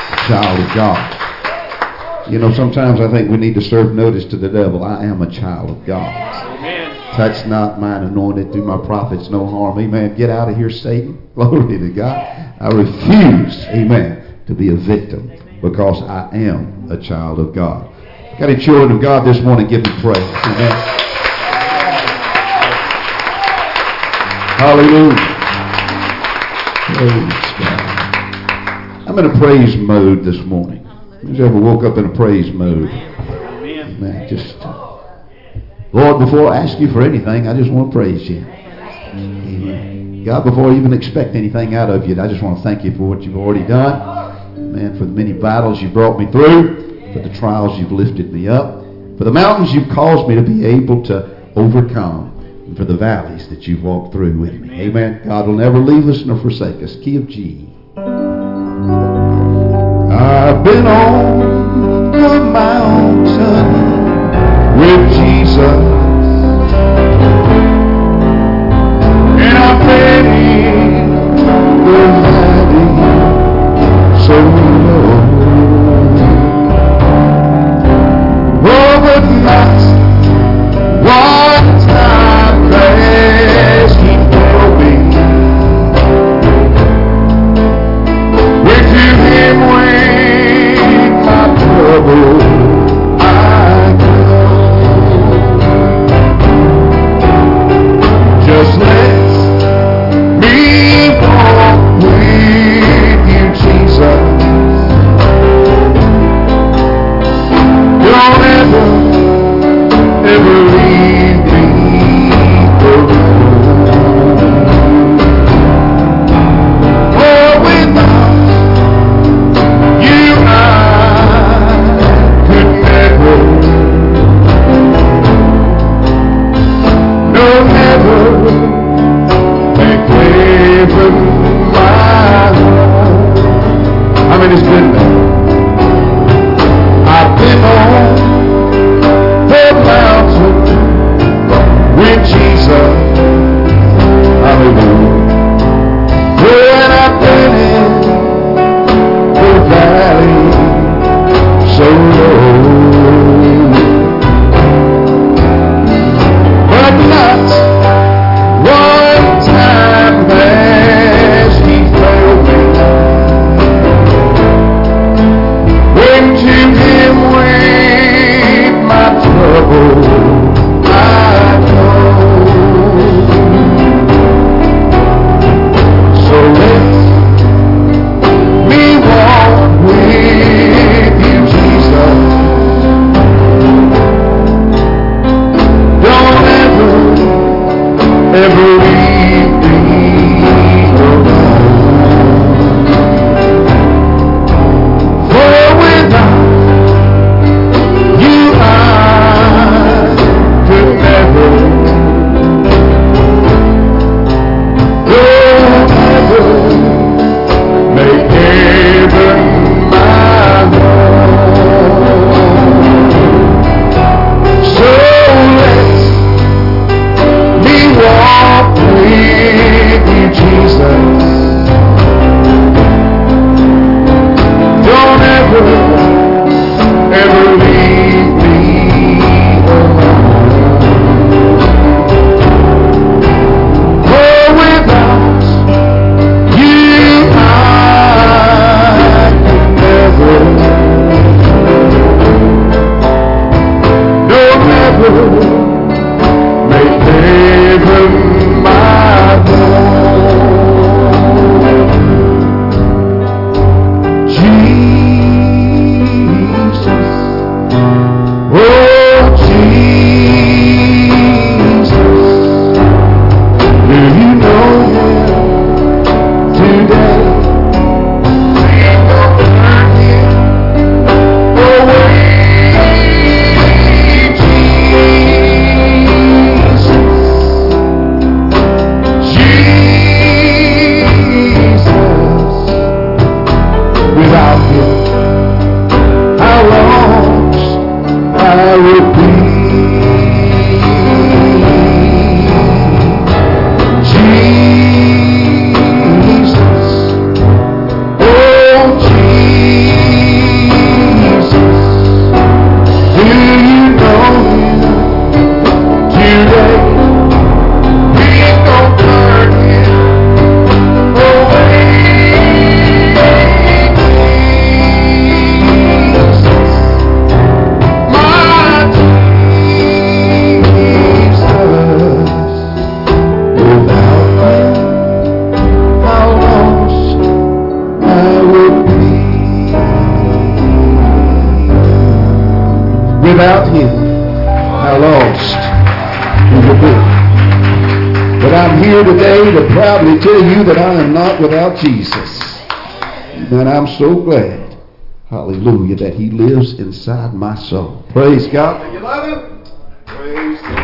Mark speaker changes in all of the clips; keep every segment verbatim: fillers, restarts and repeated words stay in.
Speaker 1: Child of God. You know, sometimes I think we need to serve notice to the devil. I am a child of God.
Speaker 2: Amen.
Speaker 1: Touch not mine anointed, do my prophets no harm. Amen. Get out of here, Satan. Glory to God. I refuse, amen, to be a victim because I am a child of God. Got any children of God this morning? Give me praise. Amen. Hallelujah. Praise God. I'm in a praise mode this morning. Who's ever woke up in a praise mode?
Speaker 2: Amen.
Speaker 1: Man, just, Lord, before I ask you for anything, I just want to praise you. Amen. God, before I even expect anything out of you, I just want to thank you for what you've already done. Man, for the many battles you brought me through, for the trials you've lifted me up, for the mountains you've caused me to be able to overcome, and for the valleys that you've walked through with me. Amen. God will never leave us nor forsake us. Key of G. I've been on the mountain with Jesus, and I've been in the valley so low. Oh, but not one time has He failed me. Went to Him with my trouble. I go. Just let me walk with you, Jesus. Don't ever, ever leave me alone. Oh, without you I could never, no, never make heaven my home. I mean, it's been there. I've been on the mountain with Jesus. Hallelujah. When I've been in the valley so low, but not one time has He failed me. Without him, how lost we would be. But I'm here today to proudly tell you that I am not without Jesus. And I'm so glad, hallelujah, that he lives inside my soul. Praise God. Do you love him? Praise the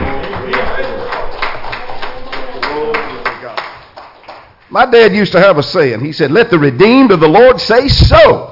Speaker 1: Lord. My dad used to have a saying. He said, let the redeemed of the Lord say so.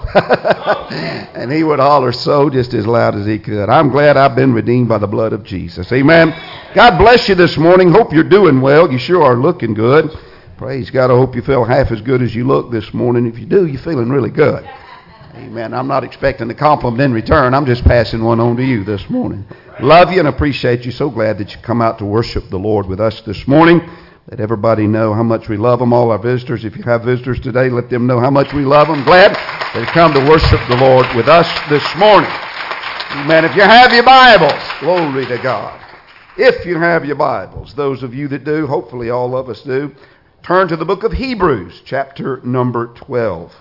Speaker 1: And he would holler so just as loud as he could. I'm glad I've been redeemed by the blood of Jesus. Amen. God bless you this morning. Hope you're doing well. You sure are looking good. Praise God. I hope you feel half as good as you look this morning. If you do, you're feeling really good. Amen. I'm not expecting a compliment in return. I'm just passing one on to you this morning. Love you and appreciate you. So glad that you come out to worship the Lord with us this morning. Let everybody know how much we love them. All our visitors, if you have visitors today, let them know how much we love them. Glad they come to worship the Lord with us this morning. Amen. If you have your Bibles, glory to God. If you have your Bibles, those of you that do, hopefully all of us do, turn to the book of Hebrews, chapter number twelve.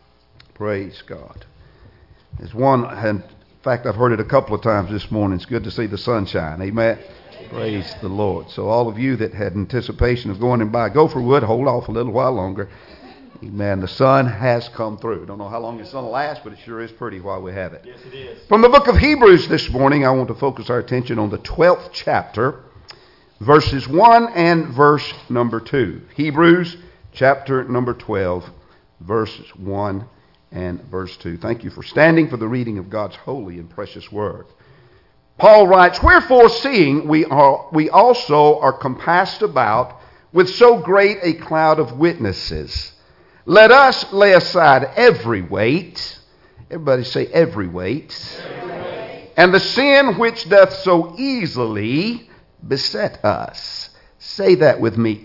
Speaker 1: Praise God. There's one, in fact, I've heard it a couple of times this morning. It's good to see the sunshine. Amen. Praise the Lord. So all of you that had anticipation of going and buy Gopher Wood, hold off a little while longer. Amen. The sun has come through. Don't know how long it's going to last, but it sure is pretty while we have it.
Speaker 2: Yes, it is.
Speaker 1: From the book of Hebrews this morning, I want to focus our attention on the twelfth chapter, verses one and verse number two. Hebrews chapter number twelve, verses one and verse two. Thank you for standing for the reading of God's holy and precious word. Paul writes, wherefore seeing we are we also are compassed about with so great a cloud of witnesses, let us lay aside every weight, everybody say every weight, every weight, and the sin which doth so easily beset us. Say that with me,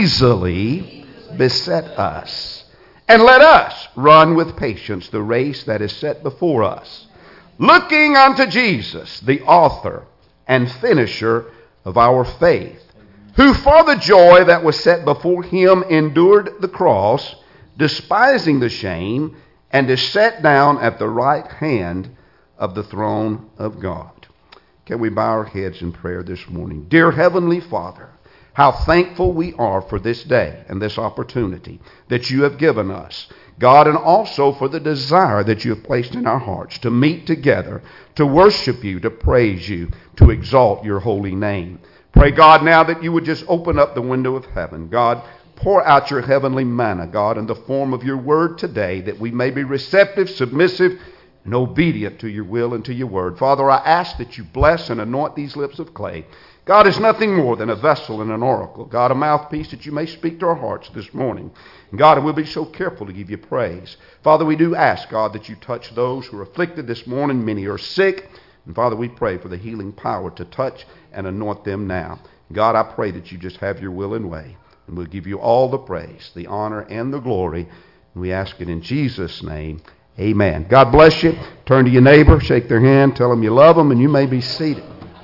Speaker 1: easily beset us. And let us run with patience the race that is set before us, looking unto Jesus, the author and finisher of our faith, who for the joy that was set before him endured the cross, despising the shame, and is set down at the right hand of the throne of God. Can we bow our heads in prayer this morning? Dear Heavenly Father, how thankful we are for this day and this opportunity that you have given us, God, and also for the desire that you have placed in our hearts to meet together, to worship you, to praise you, to exalt your holy name. Pray, God, now that you would just open up the window of heaven. God, pour out your heavenly manna, God, in the form of your word today, that we may be receptive, submissive, and obedient to your will and to your word. Father, I ask that you bless and anoint these lips of clay. God is nothing more than a vessel and an oracle. God, a mouthpiece that you may speak to our hearts this morning. And God, we'll be so careful to give you praise. Father, we do ask, God, that you touch those who are afflicted this morning. Many are sick. And Father, we pray for the healing power to touch and anoint them now. God, I pray that you just have your will and way. And we'll give you all the praise, the honor, and the glory. And we ask it in Jesus' name. Amen. God bless you. Turn to your neighbor, shake their hand, tell them you love them, and you may be seated.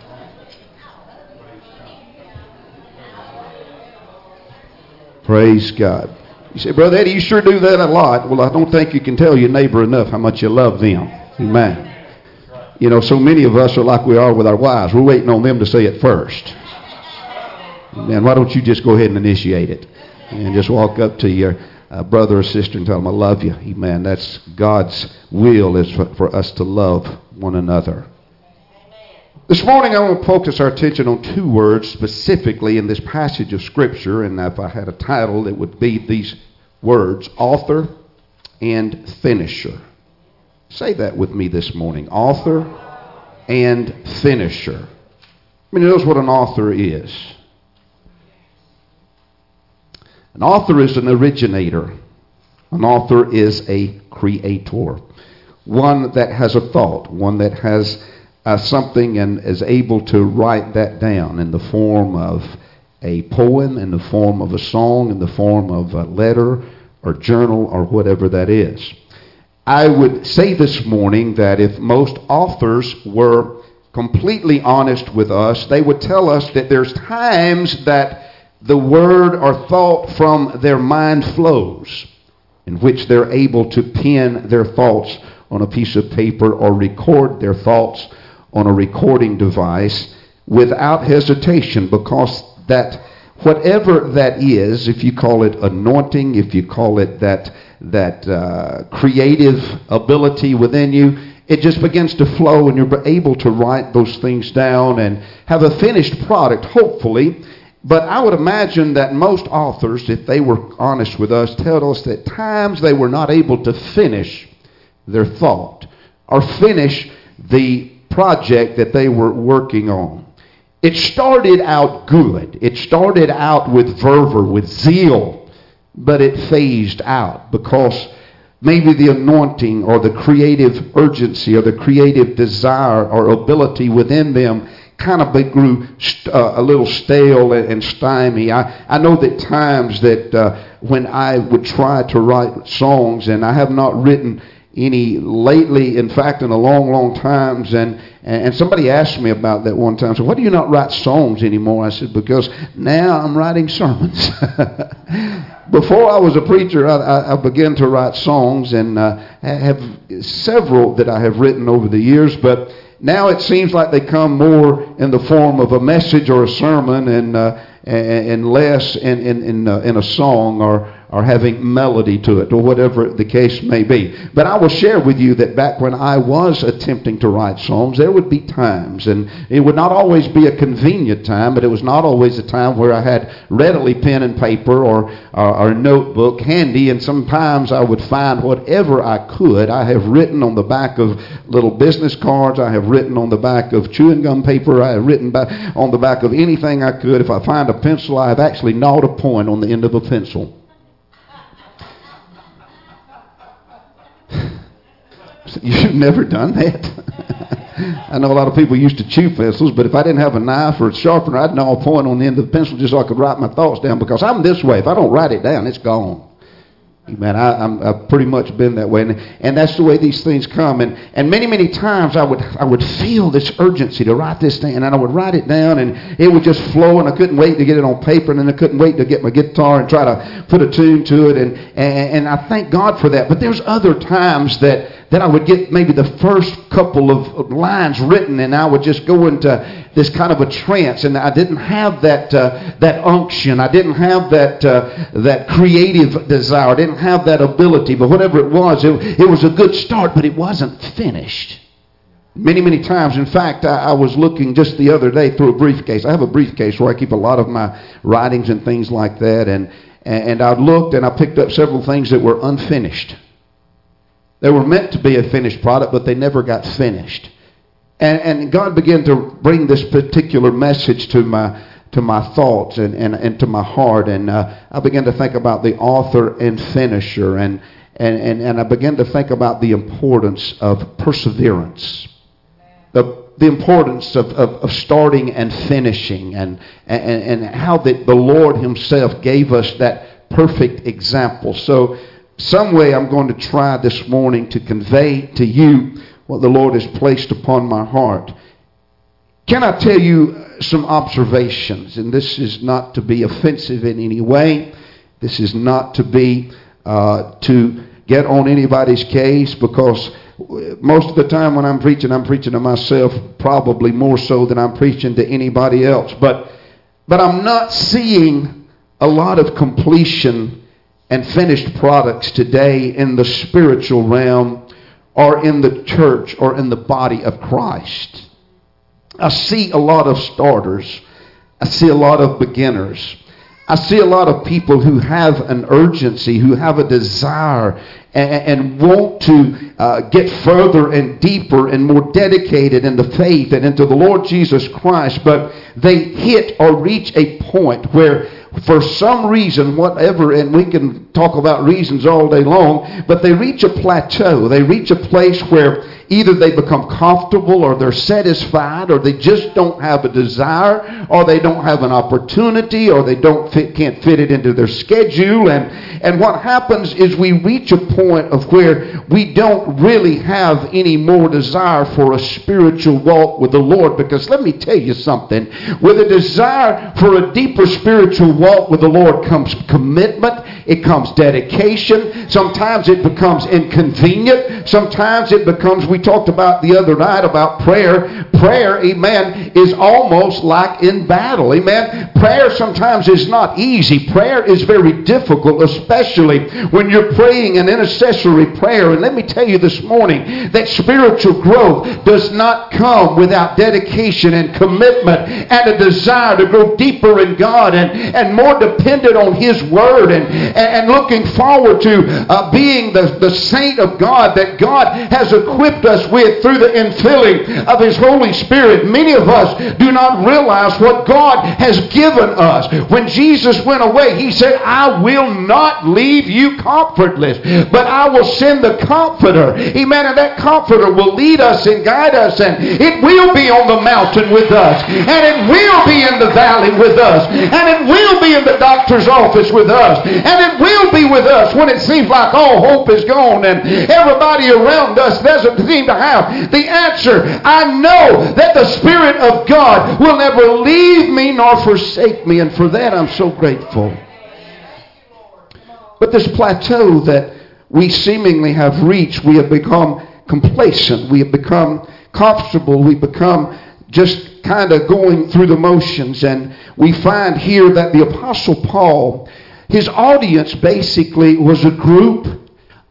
Speaker 1: Praise God. You say, Brother Eddie, you sure do that a lot. Well, I don't think you can tell your neighbor enough how much you love them. Amen. You know, so many of us are like we are with our wives. We're waiting on them to say it first. Amen. Why don't you just go ahead and initiate it? And just walk up to your uh, brother or sister and tell them, I love you. Amen. That's God's will, is for, for us to love one another. This morning I want to focus our attention on two words specifically in this passage of Scripture, and if I had a title, it would be these words, author and finisher. Say that with me this morning, author and finisher. I mean, knows what an author is. An author is an originator. An author is a creator. One that has a thought, one that has Uh, something and is able to write that down in the form of a poem, in the form of a song, in the form of a letter or journal or whatever that is. I would say this morning that if most authors were completely honest with us, they would tell us that there's times that the word or thought from their mind flows, in which they're able to pen their thoughts on a piece of paper or record their thoughts on a recording device without hesitation, because that whatever that is, if you call it anointing, if you call it that that uh, creative ability within you, it just begins to flow, and you're able to write those things down and have a finished product, hopefully. But I would imagine that most authors, if they were honest with us, tell us that at times they were not able to finish their thought or finish the project that they were working on. It started out good. It started out with fervor, with zeal, but it phased out because maybe the anointing or the creative urgency or the creative desire or ability within them kind of grew uh, a little stale and, and stymie. I, I know that times that uh, when I would try to write songs, and I have not written any lately, in fact, in a long, long times, and and somebody asked me about that one time. So, why do you not write songs anymore? I said, because now I'm writing sermons. Before I was a preacher, I, I, I began to write songs, and uh, have several that I have written over the years, but now it seems like they come more in the form of a message or a sermon, and uh, and, and less in in in, uh, in a song or or having melody to it, or whatever the case may be. But I will share with you that back when I was attempting to write songs, there would be times, and it would not always be a convenient time, but it was not always a time where I had readily pen and paper or, or, or a notebook handy, and sometimes I would find whatever I could. I have written on the back of little business cards, I have written on the back of chewing gum paper, I have written back on the back of anything I could. If I find a pencil, I have actually gnawed a point on the end of a pencil. You've never done that? I know a lot of people used to chew pencils, but if I didn't have a knife or a sharpener, I'd gnaw a point on the end of the pencil just so I could write my thoughts down, because I'm this way. If I don't write it down, it's gone. Man, I, I'm, I've pretty much been that way, and, and that's the way these things come. And, and many, many times I would I would feel this urgency to write this thing, and I would write it down, and it would just flow, and I couldn't wait to get it on paper, and then I couldn't wait to get my guitar and try to put a tune to it, and and, and I thank God for that. But there's other times that that I would get maybe the first couple of lines written, and I would just go into this kind of a trance, and I didn't have that uh, that unction. I didn't have that uh, that creative desire. I didn't have that ability. But whatever it was, it, it was a good start, but it wasn't finished. Many, many times. In fact, I, I was looking just the other day through a briefcase. I have a briefcase where I keep a lot of my writings and things like that, and and I looked and I picked up several things that were unfinished. They were meant to be a finished product, but they never got finished. And, and God began to bring this particular message to my to my thoughts and, and, and to my heart. And uh, I began to think about the author and finisher. And, and, and, and I began to think about the importance of perseverance. The, the importance of, of, of starting and finishing. And, and, and how that the Lord himself gave us that perfect example. So some way I'm going to try this morning to convey to you what the Lord has placed upon my heart. Can I tell you some observations? And this is not to be offensive in any way. This is not to be uh, to get on anybody's case, because most of the time when I'm preaching, I'm preaching to myself, probably more so than I'm preaching to anybody else. But but I'm not seeing a lot of completion and finished products today in the spiritual realm, or in the church, or in the body of Christ. I see a lot of starters. I see a lot of beginners. I see a lot of people who have an urgency, who have a desire, and, and want to uh, get further and deeper and more dedicated in the faith and into the Lord Jesus Christ, but they hit or reach a point where, for some reason, whatever, and we can talk about reasons all day long, but they reach a plateau. They reach a place where either they become comfortable, or they're satisfied, or they just don't have a desire, or they don't have an opportunity, or they don't fit, can't fit it into their schedule. And, and what happens is we reach a point of where we don't really have any more desire for a spiritual walk with the Lord. Because let me tell you something, with a desire for a deeper spiritual walk with the Lord comes commitment. It comes dedication. Sometimes it becomes inconvenient. Sometimes it becomes, we talked about the other night about prayer. Prayer, amen, is almost like in battle. Amen. Prayer sometimes is not easy. Prayer is very difficult, especially when you're praying an intercessory prayer. And let me tell you this morning that spiritual growth does not come without dedication and commitment and a desire to grow deeper in God and, and more dependent on His Word and, and, and looking forward to uh, being the, the saint of God that God has equipped us with through the infilling of His Holy Spirit. Many of us do not realize what God has given us. When Jesus went away, He said, I will not leave you comfortless, but I will send the Comforter. Amen. And that Comforter will lead us and guide us, and it will be on the mountain with us, and it will be in the valley with us, and it will be in the doctor's office with us, and it will be with us when it seems like all hope is gone and everybody around us doesn't seem to have the answer. I know that the Spirit of God will never leave me nor forsake me, and for that I'm so grateful. But this plateau that we seemingly have reached, we have become complacent, we have become comfortable, we become just kind of going through the motions. And we find here that the Apostle Paul, his audience basically was a group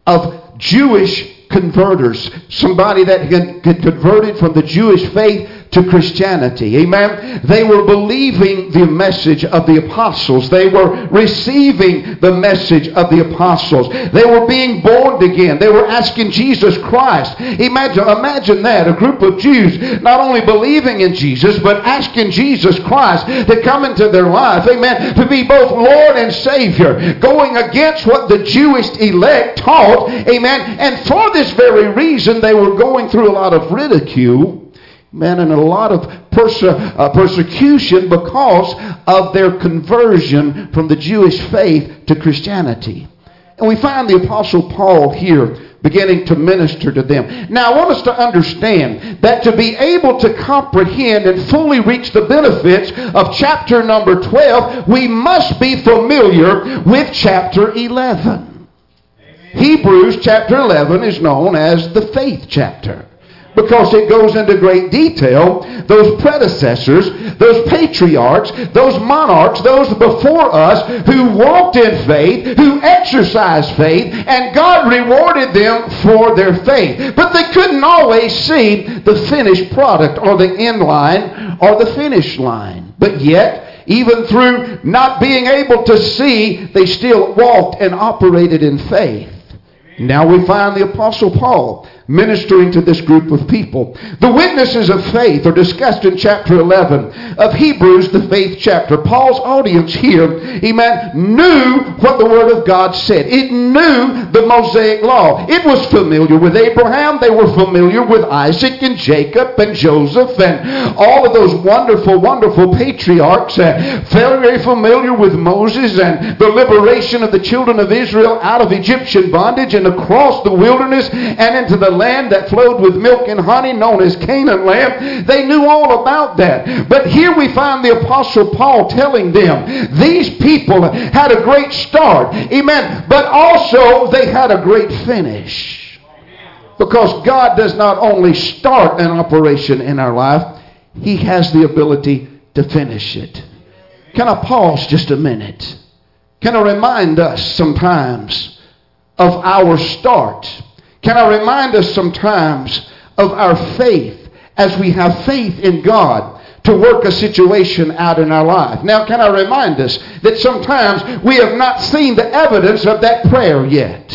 Speaker 1: of Jewish converters, somebody that had converted from the Jewish faith to Christianity. Amen. They were believing the message of the apostles. They were receiving the message of the apostles. They were being born again. They were asking Jesus Christ. Imagine, imagine that. A group of Jews not only believing in Jesus, but asking Jesus Christ to come into their life. Amen. To be both Lord and Savior. Going against what the Jewish elect taught. Amen. And for this very reason, they were going through a lot of ridicule. Man, and a lot of perse- uh, persecution because of their conversion from the Jewish faith to Christianity. And we find the Apostle Paul here beginning to minister to them. Now, I want us to understand that to be able to comprehend and fully reach the benefits of chapter number twelve, we must be familiar with chapter eleven. Amen. Hebrews chapter eleven is known as the faith chapter, because it goes into great detail. Those predecessors, those patriarchs, those monarchs, those before us who walked in faith, who exercised faith, and God rewarded them for their faith. But they couldn't always see the finished product or the end line or the finish line. But yet, even through not being able to see, they still walked and operated in faith. Now we find the Apostle Paul ministering to this group of people. The witnesses of faith are discussed in chapter eleven of Hebrews, the faith chapter. Paul's audience here, amen, knew what the Word of God said. It knew the Mosaic law. It was familiar with Abraham. They were familiar with Isaac and Jacob and Joseph and all of those wonderful, wonderful patriarchs. Uh, very familiar with Moses and the liberation of the children of Israel out of Egyptian bondage and across the wilderness and into the land that flowed with milk and honey, known as Canaan land. They knew all about that. But here we find the Apostle Paul telling them these people had a great start, amen, but also they had a great finish. Because God does not only start an operation in our life, He has the ability to finish it. Can I pause just a minute? Can I remind us sometimes of our start? Can I remind us sometimes of our faith as we have faith in God to work a situation out in our life? Now, can I remind us that sometimes we have not seen the evidence of that prayer yet?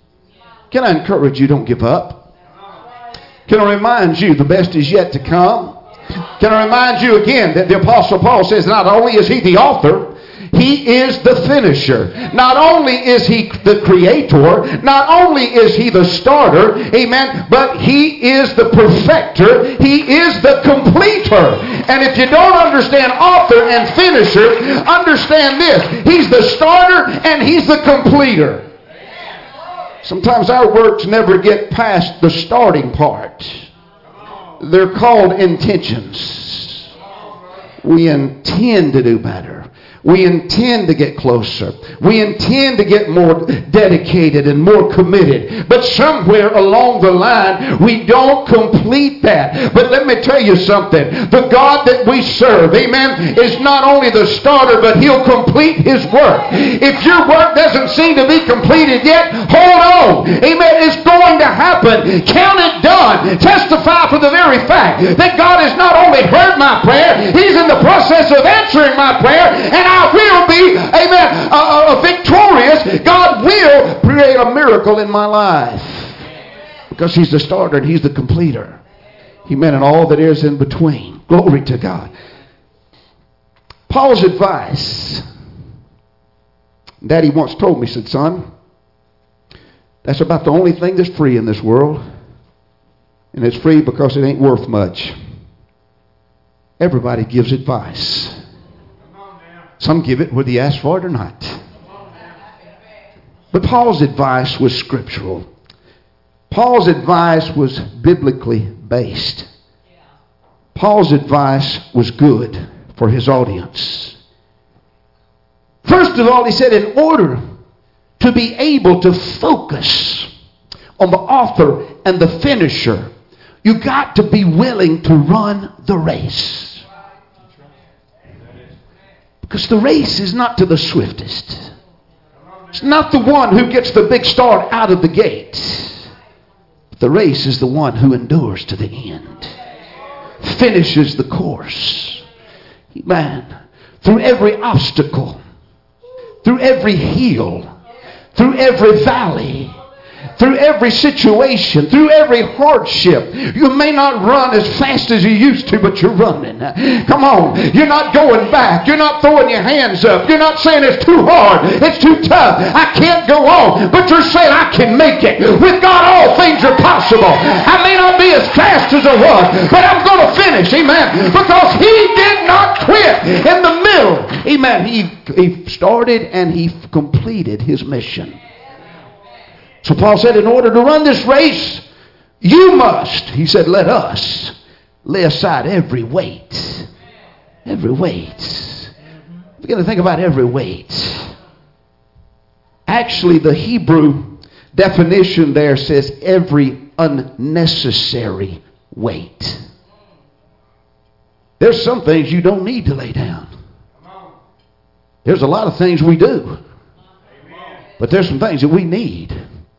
Speaker 1: Can I encourage you, don't give up? Can I remind you the best is yet to come? Can I remind you again that the Apostle Paul says not only is he the author, He is the finisher. Not only is He the creator, not only is He the starter, amen, but He is the perfecter. He is the completer. And if you don't understand author and finisher, understand this. He's the starter and He's the completer. Sometimes our works never get past the starting part. They're called intentions. We intend to do better. We intend to get closer. We intend to get more dedicated and more committed. But somewhere along the line, we don't complete that. But let me tell you something. The God that we serve, amen, is not only the starter, but He'll complete His work. If your work doesn't seem to be completed yet, hold on. Amen. It's going to happen. Count it done. Testify for the very fact that God has not only heard my prayer, He's in the process of answering my prayer, and I will be, amen, uh, uh, victorious. God will create a miracle in my life because He's the starter and He's the completer. Amen, and all that is in between. Glory to God. Paul's advice. Daddy once told me, said, son, that's about the only thing that's free in this world. And it's free because it ain't worth much. Everybody gives advice. Some give it whether you ask for it or not. But Paul's advice was scriptural. Paul's advice was biblically based. Paul's advice was good for his audience. First of all, he said, in order to be able to focus on the author and the finisher, you got to be willing to run the race. Because the race is not to the swiftest. It's not the one who gets the big start out of the gate. The race is the one who endures to the end. Finishes the course. Amen. Through every obstacle. Through every hill. Through every valley. Through every situation, through every hardship. You may not run as fast as you used to, but you're running. Come on. You're not going back. You're not throwing your hands up. You're not saying it's too hard. It's too tough. I can't go on. But you're saying I can make it. With God, all things are possible. I may not be as fast as I was, but I'm going to finish. Amen. Because He did not quit in the middle. Amen. He, he started and He completed His mission. So Paul said, in order to run this race, you must, he said, let us lay aside every weight. Every weight. Begin to think about every weight. Actually, the Hebrew definition there says every unnecessary weight. There's some things you don't need to lay down. There's a lot of things we do. But there's some things that we need.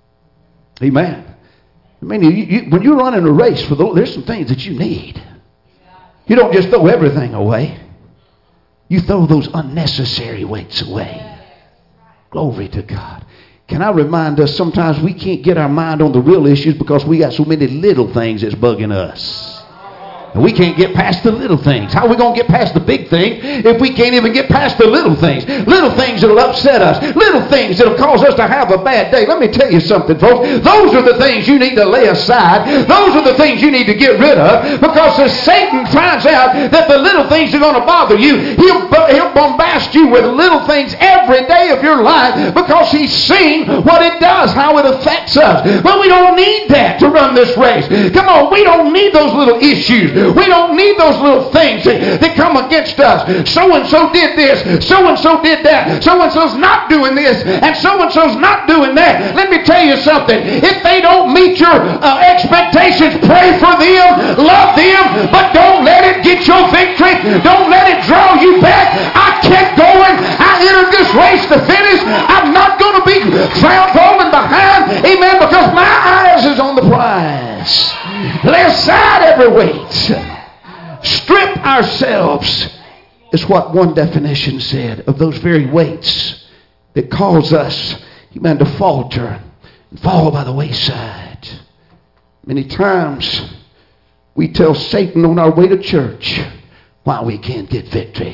Speaker 1: Amen. I mean, you, you, when you're running a race for the Lord, there's some things that you need. You don't just throw everything away. You throw those unnecessary weights away. Glory to God. Can I remind us, sometimes we can't get our mind on the real issues because we got so many little things that's bugging us. And we can't get past the little things. How are we going to get past the big thing if we can't even get past the little things? Little things that will upset us. Little things that will cause us to have a bad day. Let me tell you something, folks. Those are the things you need to lay aside. Those are the things you need to get rid of. Because if Satan finds out that the little things are going to bother you, he'll, he'll bombast you with little things every day of your life because he's seen what it does, how it affects us. But we don't need that to run this race. Come on, we don't need those little issues. We don't need those little things that, that come against us. So-and-so did this. So-and-so did that. So-and-so's not doing this. And so-and-so's not doing that. Let me tell you something. If they don't meet your uh, expectations, pray for them. Love them. But don't let it get your victory. Don't let it draw you back. I kept going. I entered this race to finish. I'm not going to be found falling behind. Amen. Because my eyes is on the prize. Lay aside every weight. Strip ourselves is what one definition said of those very weights that cause us, amen, to falter and fall by the wayside. Many times we tell Satan on our way to church why we can't get victory.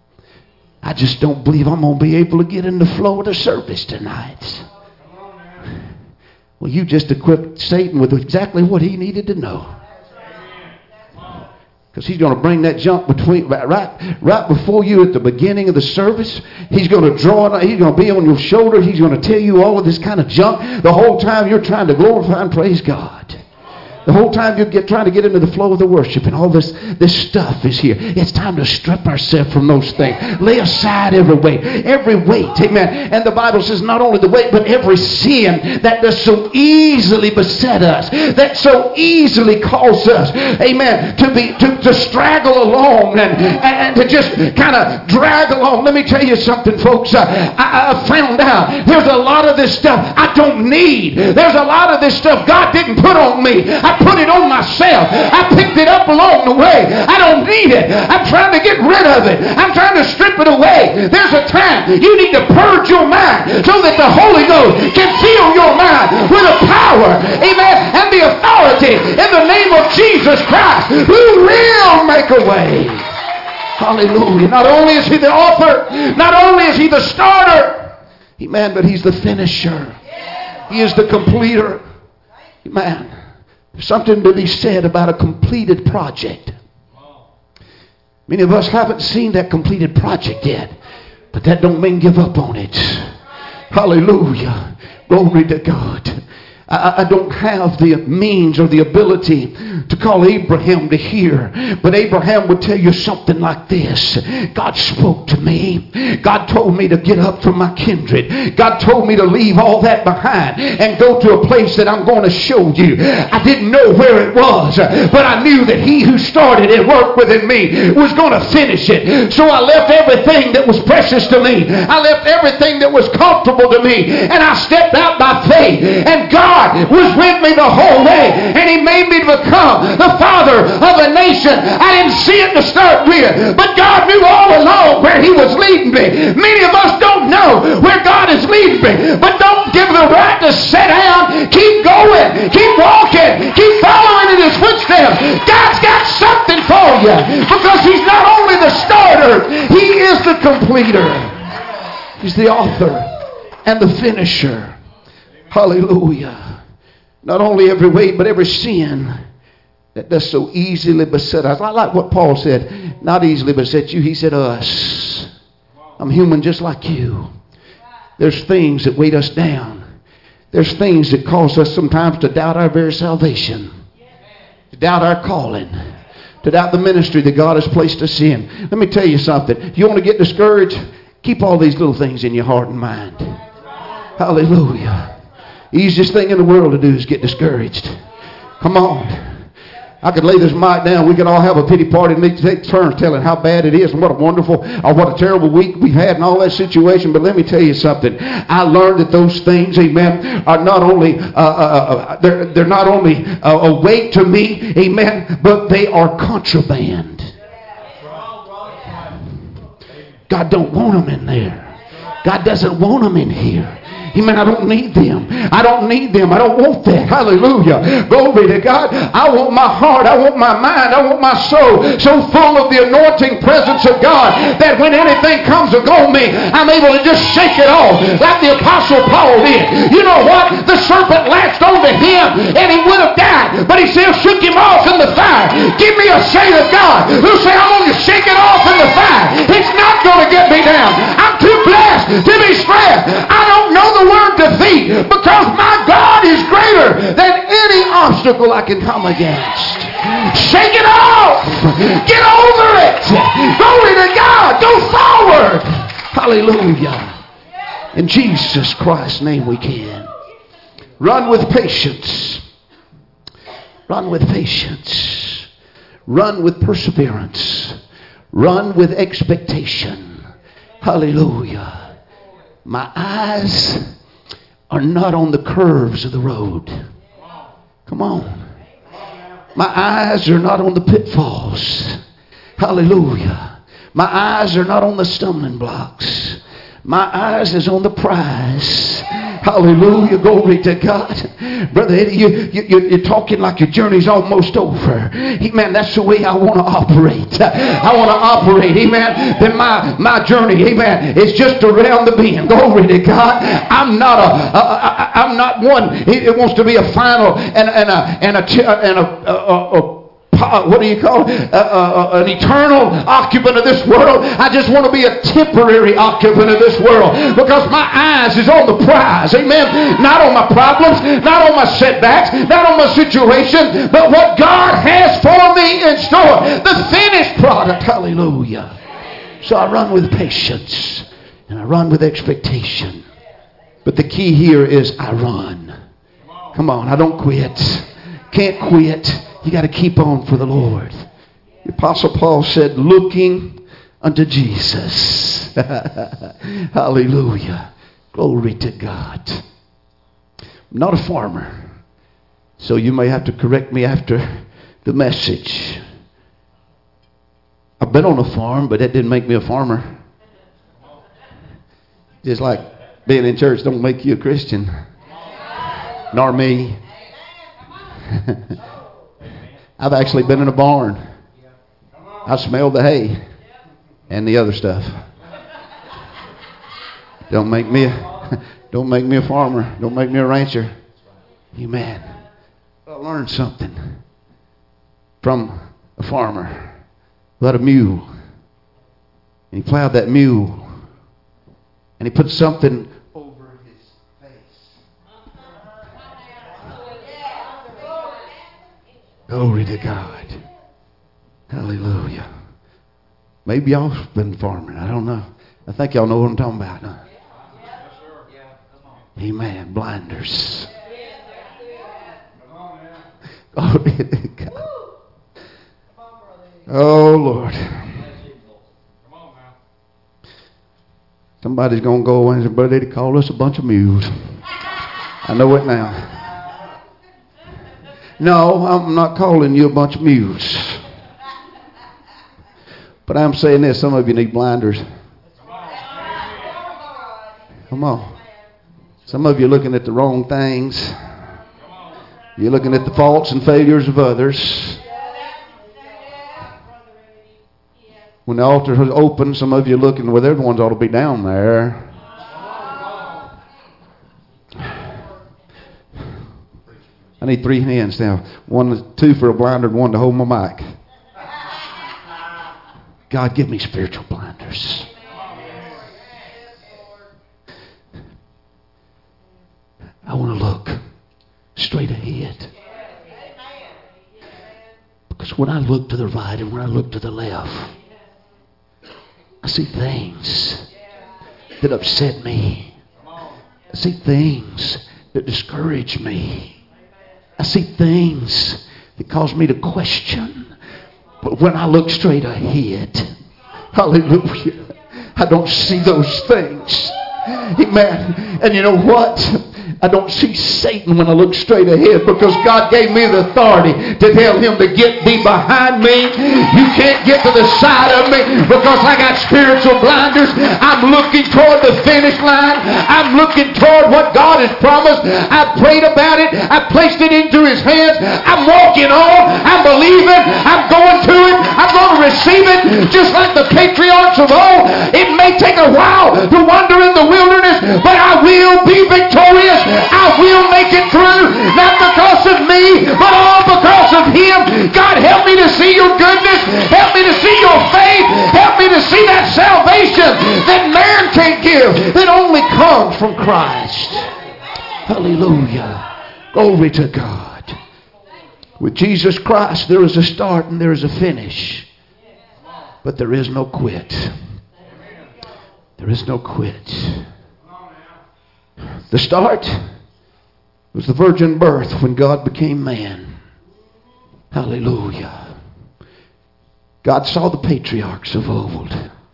Speaker 1: I just don't believe I'm going to be able to get in the flow of the service tonight. Well, you just equipped Satan with exactly what he needed to know. Because he's going to bring that junk between right, right before you at the beginning of the service. He's going to draw it. He's going to be on your shoulder. He's going to tell you all of this kind of junk the whole time you're trying to glorify and praise God. The whole time you're get, trying to get into the flow of the worship and all this, this stuff is here. It's time to strip ourselves from those things. Lay aside every weight. Every weight. Amen. And the Bible says not only the weight, but every sin that does so easily beset us. That so easily causes us, amen, to be to, to straggle along and, and to just kind of drag along. Let me tell you something, folks. Uh, I, I found out there's a lot of this stuff I don't need. There's a lot of this stuff God didn't put on me. I put it on myself. I picked it up along the way. I don't need it. I'm trying to get rid of it. I'm trying to strip it away. There's a time you need to purge your mind so that the Holy Ghost can fill your mind with the power, amen, and the authority in the name of Jesus Christ, who will make a way. Hallelujah. Not only is he the author, not only is he the starter, amen, but he's the finisher. He is the completer. Amen. There's something to be said about a completed project. Many of us haven't seen that completed project yet, but that don't mean give up on it. Hallelujah. Glory to God. I, I don't have the means or the ability to call Abraham to hear, but Abraham would tell you something like this. God spoke to me. God told me to get up from my kindred. God told me to leave all that behind and go to a place that I'm going to show you. I didn't know where it was, but I knew that he who started and worked within me was going to finish it. So I left everything that was precious to me. I left everything that was comfortable to me, and I stepped out by faith. And God was with me the whole way, and he made me to become the father of a nation. I didn't see it to start with, but God knew all along where he was leading me. Many of us don't know where God is leading me, but don't give the right to sit down. Keep going, keep walking, keep following in his footsteps. God's got something for you, because he's not only the starter, he is the completer. He's the author and the finisher. Hallelujah. Not only every weight, but every sin that does so easily beset us. I like what Paul said. Not easily beset you. He said us. I'm human just like you. There's things that weight us down. There's things that cause us sometimes to doubt our very salvation. To doubt our calling. To doubt the ministry that God has placed us in. Let me tell you something. If you want to get discouraged, keep all these little things in your heart and mind. Hallelujah. Easiest thing in the world to do is get discouraged. Come on. I could lay this mic down. We could all have a pity party and take turns telling how bad it is and what a wonderful or what a terrible week we've had and all that situation. But let me tell you something. I learned that those things, amen, are not only uh, uh, they're they're not only a, a weight to me, amen, but they are contraband. God don't want them in there. God doesn't want them in here. Amen. I don't need them. I don't need them. I don't want that. Hallelujah. Glory to God. I want my heart. I want my mind. I want my soul so full of the anointing presence of God that when anything comes upon me, I'm able to just shake it off like the Apostle Paul did. You know what? The serpent latched onto him and he would have died, but he still shook him off in the fire. Give me a saint of God who say, I'm going to shake it off in the fire. It's not going to get me down. I'm too blessed to be stressed. I don't know the word defeat because my God is greater than any obstacle I can come against. Shake it off. Get over it. Glory to God. Go forward. Hallelujah. In Jesus Christ's name we can. Run with patience. Run with patience. Run with perseverance. Run with expectation. Hallelujah. My eyes are not on the curves of the road. Come on. My eyes are not on the pitfalls. Hallelujah. My eyes are not on the stumbling blocks. My eyes is on the prize. Hallelujah. Glory to God. Brother Eddie, you, you, you're talking like your journey's almost over. Amen. That's the way I want to operate. I want to operate. Amen. Then my, my journey, amen, is just around the bend. Glory to God. I'm not a, a, a I'm not one. It wants to be a final and, and a, and a, and a, a, a, a uh, what do you call it? Uh, uh, uh, an eternal occupant of this world. I just want to be a temporary occupant of this world because my eyes is on the prize. Amen. Not on my problems, not on my setbacks, not on my situation, but what God has for me in store. The finished product. Hallelujah. So I run with patience and I run with expectation. But the key here is I run. Come on, I don't quit. Can't quit. You got to keep on for the Lord. The Apostle Paul said, looking unto Jesus. Hallelujah. Glory to God. I'm not a farmer, so you may have to correct me after the message. I've been on a farm, but that didn't make me a farmer. Just like being in church don't make you a Christian. Nor me. I've actually been in a barn. I smelled the hay and the other stuff. Don't make me a, don't make me a farmer. Don't make me a rancher. Amen. I learned something from a farmer who had a mule. And he plowed that mule. And he put something over his face. Glory to God. Hallelujah. Maybe y'all have been farming. I don't know. I think y'all know what I'm talking about. Huh? Amen. Blinders. Glory to God. Oh, Lord. Somebody's going to go away and say, Brother Eddie called us a bunch of mules. I know it now. No, I'm not calling you a bunch of mules. But I'm saying this, some of you need blinders. Come on. Some of you are looking at the wrong things. You're looking at the faults and failures of others. When the altar is open, some of you are looking, well, they're the ones that ought to be down there. I need three hands now. One, two for a blinder, and one to hold my mic. God, give me spiritual blinders. I want to look straight ahead. Because when I look to the right and when I look to the left, I see things that upset me. I see things that discourage me. I see things that cause me to question. But when I look straight ahead, hallelujah, I don't see those things. Amen. And you know what? I don't see Satan when I look straight ahead because God gave me the authority to tell him to get thee behind me. You can't get to the side of me because I got spiritual blinders. I'm looking toward the finish line. I'm looking toward what God has promised. I prayed about it. I placed it into his hands. I'm walking on. I'm believing. I'm going to it. I'm going to receive it just like the patriarchs of old. It may take a while to wander in the wilderness, but I will be victorious. I will make it through, not because of me, but all because of him. God, help me to see your goodness. Help me to see your faith. Help me to see that salvation that man can't give, that only comes from Christ. Hallelujah. Glory to God. With Jesus Christ, there is a start and there is a finish. But there is no quit. There is no quit. The start was the virgin birth when God became man. Hallelujah. God saw the patriarchs of old.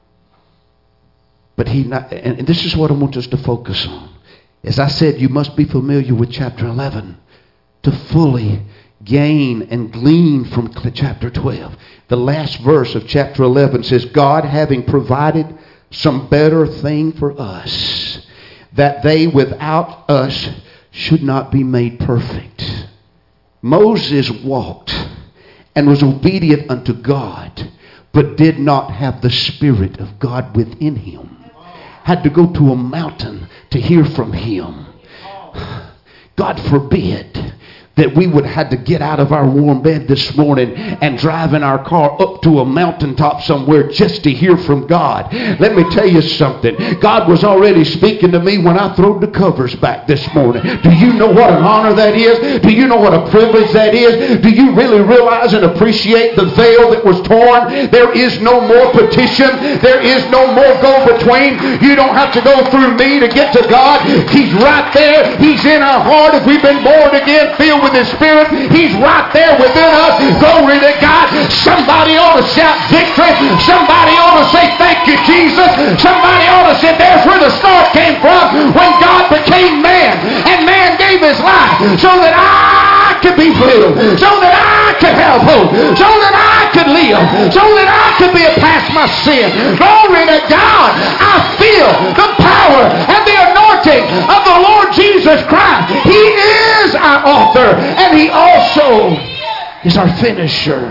Speaker 1: But he not, and this is what I want us to focus on. As I said, you must be familiar with chapter eleven to fully gain and glean from chapter twelve. The last verse of chapter eleven says, God having provided some better thing for us, that they without us should not be made perfect. Moses walked and was obedient unto God, but did not have the Spirit of God within him. Had to go to a mountain to hear from him. God forbid that we would have had to get out of our warm bed this morning and drive in our car up to a mountaintop somewhere just to hear from God. Let me tell you something. God was already speaking to me when I throwed the covers back this morning. Do you know what an honor that is? Do you know what a privilege that is? Do you really realize and appreciate the veil that was torn? There is no more petition. There is no more go-between. You don't have to go through me to get to God. He's right there. He's in our heart. If we've been born again, filled with His Spirit, He's right there within us. Glory to God. Somebody ought to shout victory. Somebody ought to say thank you, Jesus. Somebody ought to say there's where the start came from, when God became man and man gave His life so that I could be filled, so that I could have hope, so that I could live, so that I could be past my sin. Glory to God. I feel the power and the anointing of the Lord Jesus Christ. He is our author, and He also is our finisher.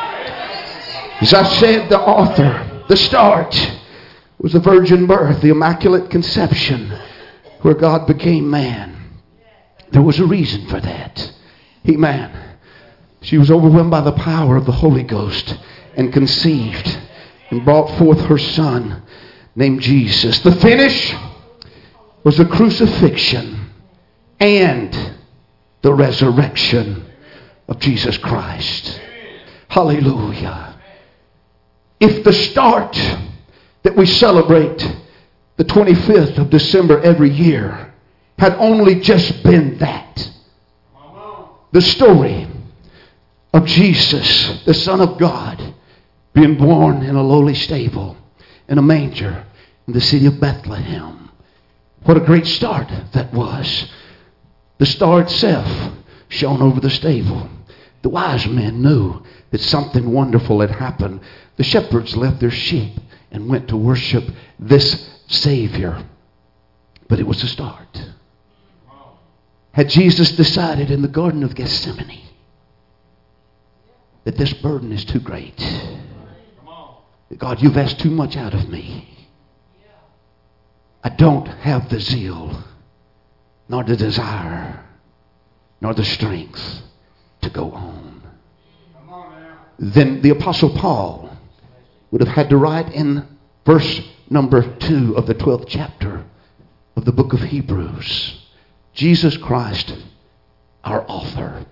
Speaker 1: As I said, the author, the start, was the virgin birth, the immaculate conception, where God became man. There was a reason for that. Amen. She was overwhelmed by the power of the Holy Ghost and conceived and brought forth her son named Jesus. The finish was the crucifixion and the resurrection of Jesus Christ. Hallelujah. If the start that we celebrate the twenty-fifth of December every year had only just been that, the story of Jesus, the Son of God, being born in a lowly stable, in a manger, in the city of Bethlehem. What a great start that was. The star itself shone over the stable. The wise men knew that something wonderful had happened. The shepherds left their sheep and went to worship this Savior. But it was a start. Had Jesus decided in the Garden of Gethsemane that this burden is too great, God, you've asked too much out of me. I don't have the zeal, nor the desire, nor the strength to go on. Then the Apostle Paul would have had to write in verse number two of the twelfth chapter of the book of Hebrews, Jesus Christ, our author.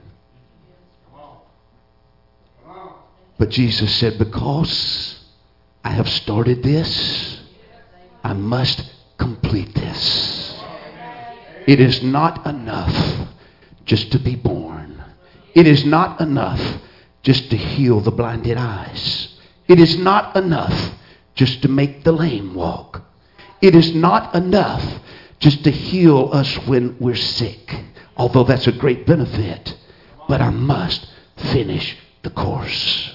Speaker 1: But Jesus said, because I have started this, I must complete this. It is not enough just to be born. It is not enough just to heal the blinded eyes. It is not enough just to make the lame walk. It is not enough just to heal us when we're sick, although that's a great benefit. But I must finish the course.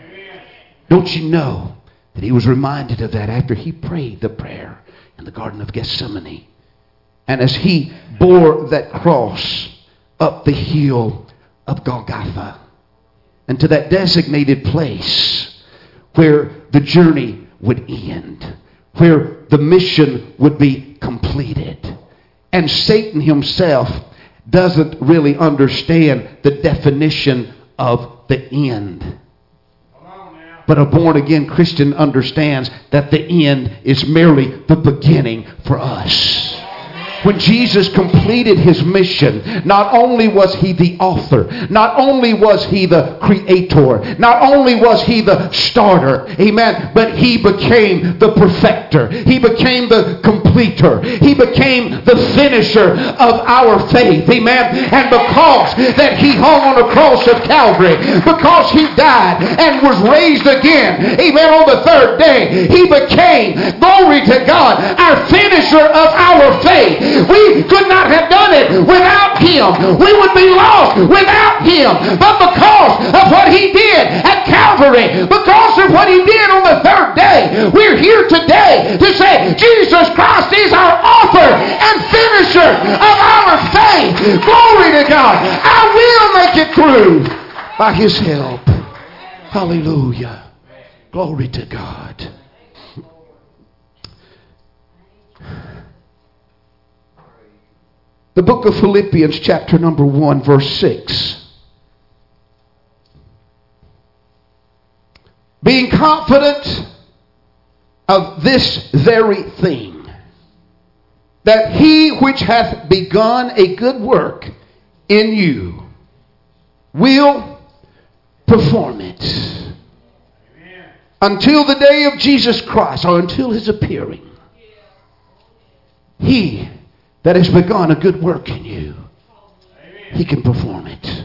Speaker 1: Don't you know that he was reminded of that after he prayed the prayer in the Garden of Gethsemane? And as he bore that cross up the hill of Golgotha and to that designated place where the journey would end, where the mission would be completed. And Satan himself doesn't really understand the definition of the end. But a born-again Christian understands that the end is merely the beginning for us. When Jesus completed his mission, not only was he the author, not only was he the creator, not only was he the starter, amen, but he became the perfecter. He became the completer. He became the finisher of our faith, amen. And because that he hung on the cross of Calvary, because he died and was raised again, amen, on the third day, he became, glory to God, our finisher of our faith. We could not have done it without him. We would be lost without him. But because of what he did at Calvary, because of what he did on the third day, we're here today to say Jesus Christ is our author and finisher of our faith. Glory to God. I will make it through by his help. Hallelujah. Glory to God. The book of Philippians, chapter number one, verse six. Being confident of this very thing, that he which hath begun a good work in you will perform it. Amen. Until the day of Jesus Christ, or until his appearing. He that has begun a good work in you, he can perform it.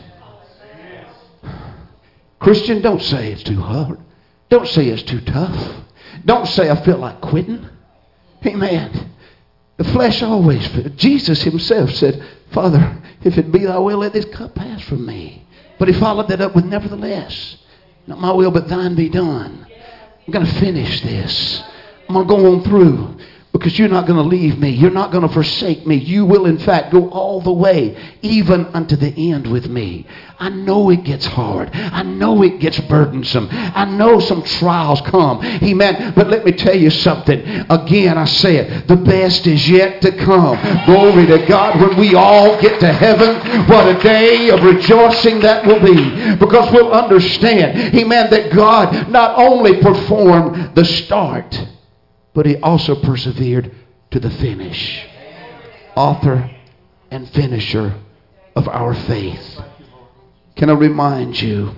Speaker 1: Christian, don't say it's too hard. Don't say it's too tough. Don't say I feel like quitting. Amen. The flesh always, Jesus himself said, Father, if it be thy will, let this cup pass from me. But he followed that up with nevertheless, not my will but thine be done. I'm going to finish this. I'm going to go on through. Because you're not going to leave me. You're not going to forsake me. You will, in fact, go all the way, even unto the end with me. I know it gets hard. I know it gets burdensome. I know some trials come. Amen. But let me tell you something. Again, I say it. The best is yet to come. Glory to God. When we all get to heaven, what a day of rejoicing that will be. Because we'll understand, amen, that God not only performed the start, but he also persevered to the finish. Author and finisher of our faith. Can I remind you?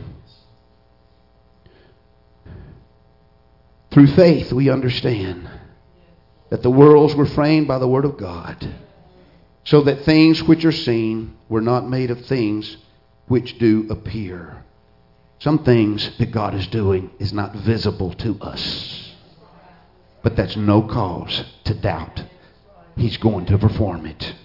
Speaker 1: Through faith we understand that the worlds were framed by the word of God, so that things which are seen were not made of things which do appear. Some things that God is doing is not visible to us. But that's no cause to doubt he's going to perform it.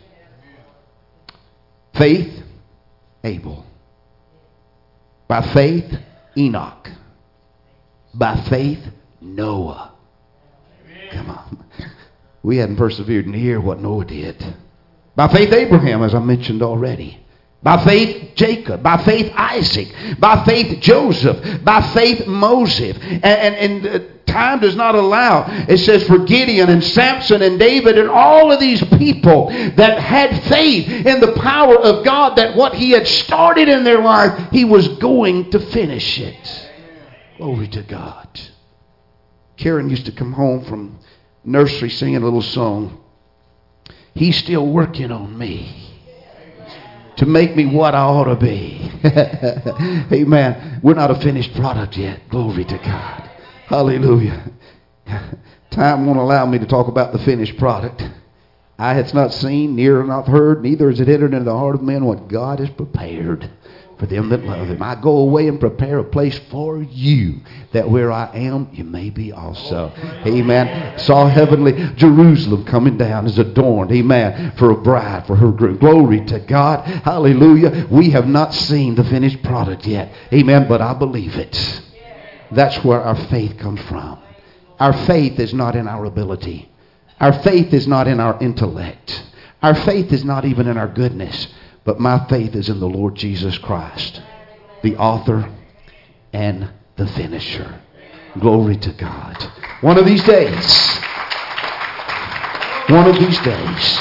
Speaker 1: Faith, Abel. By faith, Enoch. By faith, Noah. Come on. We hadn't persevered near what Noah did. By faith, Abraham, as I mentioned already. By faith, Jacob. By faith, Isaac. By faith, Joseph. By faith, Moses. And, and, and uh, time does not allow. It says for Gideon and Samson and David and all of these people that had faith in the power of God, that what he had started in their life, he was going to finish it. Glory to God. Karen used to come home from nursery singing a little song. He's still working on me to make me what I ought to be. Amen. We're not a finished product yet. Glory to God. Hallelujah. Time won't allow me to talk about the finished product. Eye hath not seen, near not heard, neither has it entered into the heart of men what God has prepared for them that love him. I go away and prepare a place for you, that where I am, you may be also. Amen. Saw heavenly Jerusalem coming down, is adorned, amen, for a bride, for her groom. Glory to God. Hallelujah. We have not seen the finished product yet. Amen. But I believe it. That's where our faith comes from. Our faith is not in our ability. Our faith is not in our intellect. Our faith is not even in our goodness. But my faith is in the Lord Jesus Christ, the author and the finisher. Glory to God. One of these days, one of these days,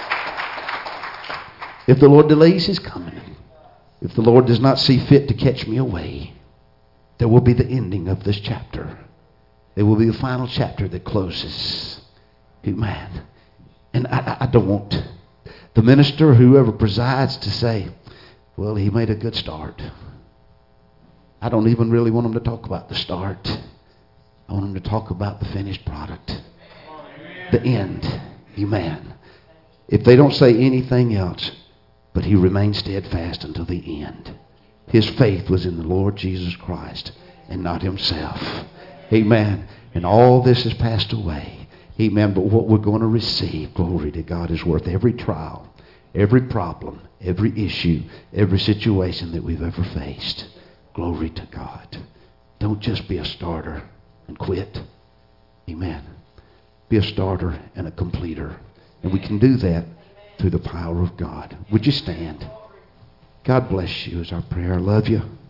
Speaker 1: if the Lord delays his coming, if the Lord does not see fit to catch me away, there will be the ending of this chapter. There will be the final chapter that closes. Amen. And I, I don't want the minister or whoever presides to say, well, he made a good start. I don't even really want him to talk about the start. I want him to talk about the finished product. The end. Amen. If they don't say anything else, but he remained steadfast until the end. His faith was in the Lord Jesus Christ and not himself. Amen. And all this has passed away. Amen. But what we're going to receive, glory to God, is worth every trial, every problem, every issue, every situation that we've ever faced. Glory to God. Don't just be a starter and quit. Amen. Be a starter and a completer. And we can do that through the power of God. Would you stand? God bless you is our prayer. I love you.